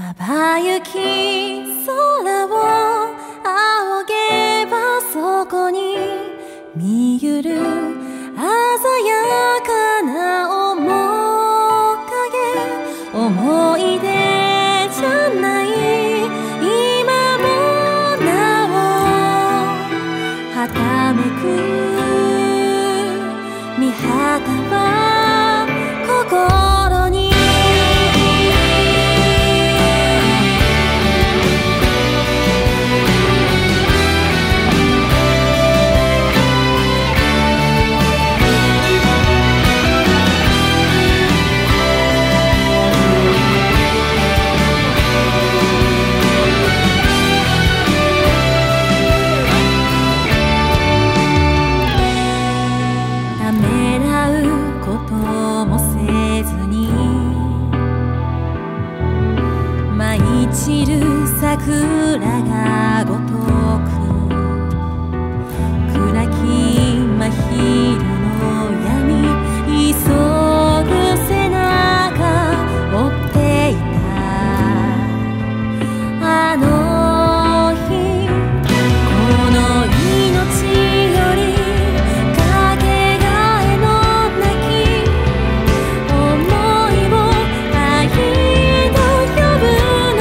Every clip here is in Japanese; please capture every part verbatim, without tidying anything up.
まばゆき空を仰げばそこに見ゆる鮮やかな面影、思い出じゃない今もなおはためく見旗は心に散る桜がごとく暗き真昼の闇急ぐ背中追っていたあの日この命よりかけがえのなき思いを愛と呼ぶ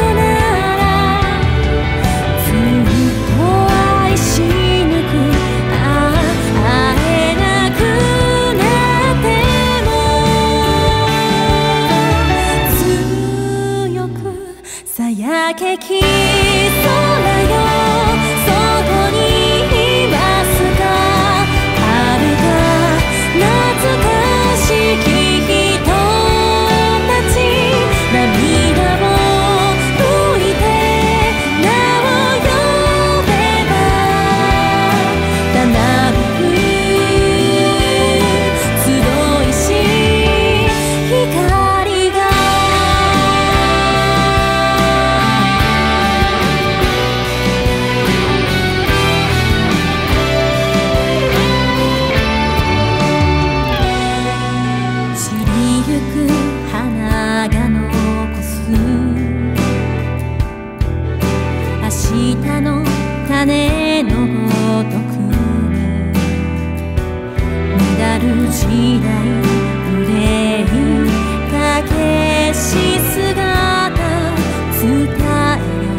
やけき空よ、そこにいますか、遥か懐かしき人たち、涙を拭いて名を呼べばたなびく集いし光が花が残す明日の種のごとくに乱る時代憂いたけし姿伝えよ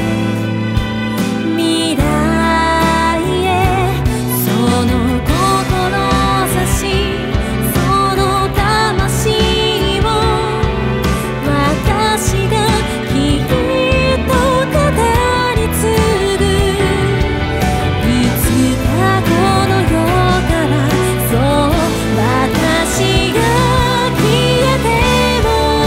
未来へその志その魂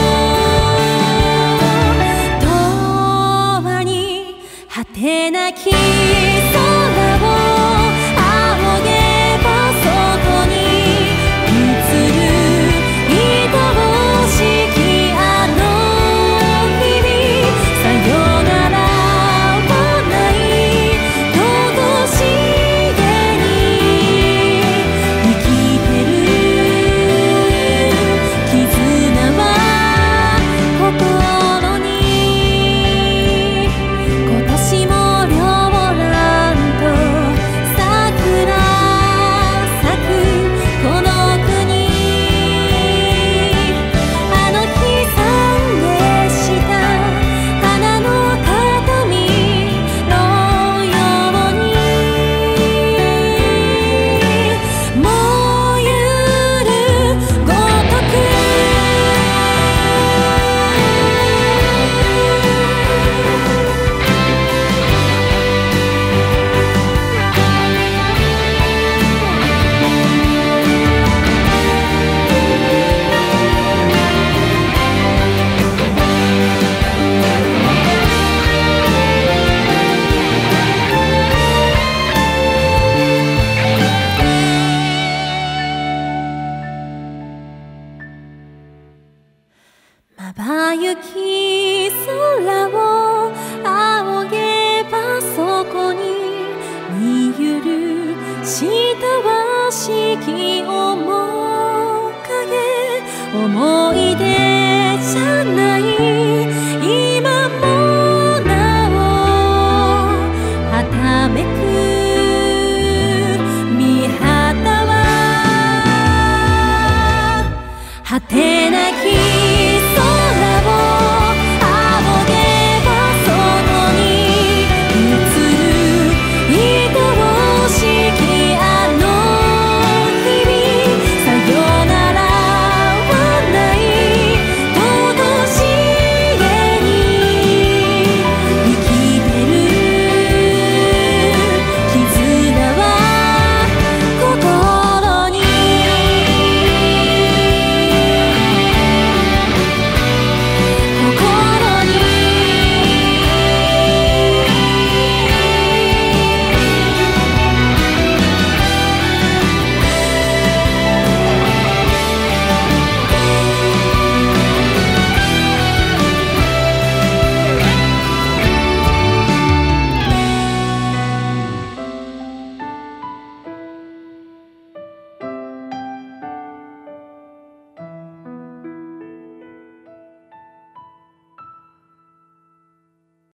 果てなき